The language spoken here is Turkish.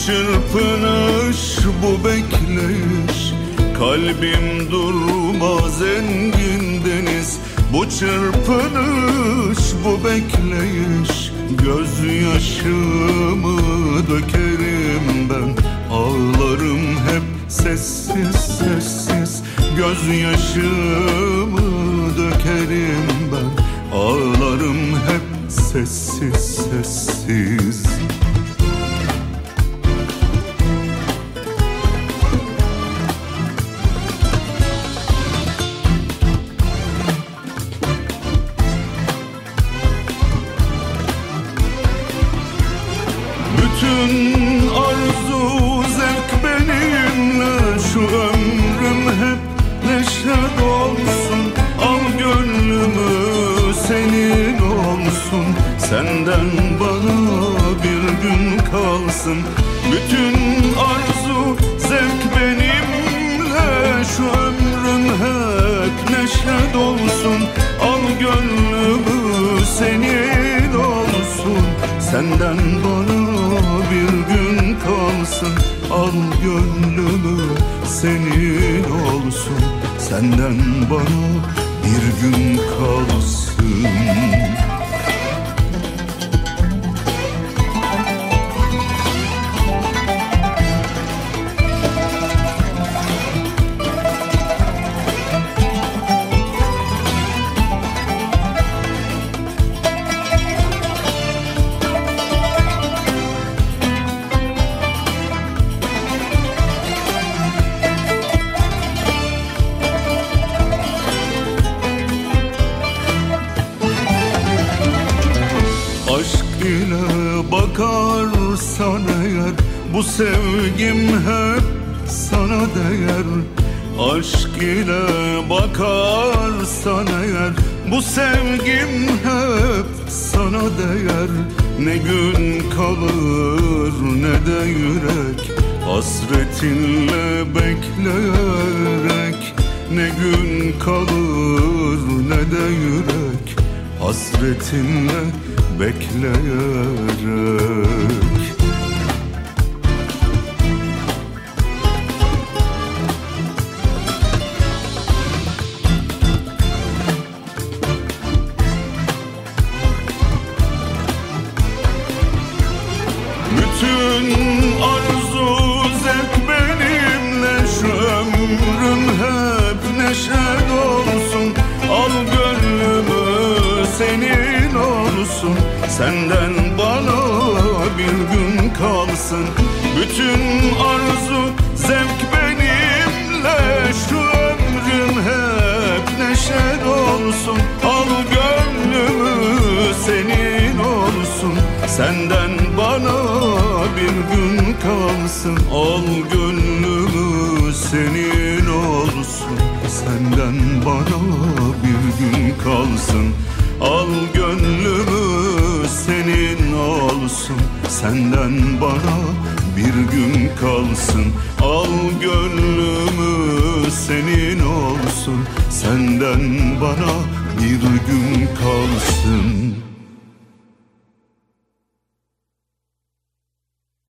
çırpınış, bu bekleyiş, kalbim durmaz engin deniz. Bu çırpınış, bu bekleyiş, gözyaşımı dökerim ben. Ağlarım hep sessiz sessiz, gözyaşımı dökerim ben. Ağlarım hep sessiz sessiz. Bütün arzu zevk benimle, şu ömrüm hep neşe dolsun. Al gönlümü senin olsun, senden bana bir gün kalsın. Bütün arzu zevk benimle, şu ömrüm hep neşe dolsun. Al gönlümü senin olsun, senden bana bir gün kalsın. Al gönlümü senin olsun, senden bana bir gün kalsın. Aşk ile bakarsan eğer, bu sevgim hep sana değer. Aşk ile bakarsan eğer, bu sevgim hep sana değer. Ne gün kalır ne de yürek, hasretinle bekleyerek. Ne gün kalır ne de yürek, hasretinle bekleyerek. Bütün arzu zevk benimle, şu ömrüm hep neşe dolsun. Al gönlümü senin olsun, senden bana bir gün kalsın. Bütün arzu zevk benimle, şu ömrüm hep neşe dolsun. Al gönlümü senin olsun, senden bana bir gün kalsın. Al gönlümü senin olsun, senden bana bir gün kalsın. Al gönlümü senin olsun, senden bana bir gün kalsın. Al gönlümü senin olsun, senden bana bir gün kalsın.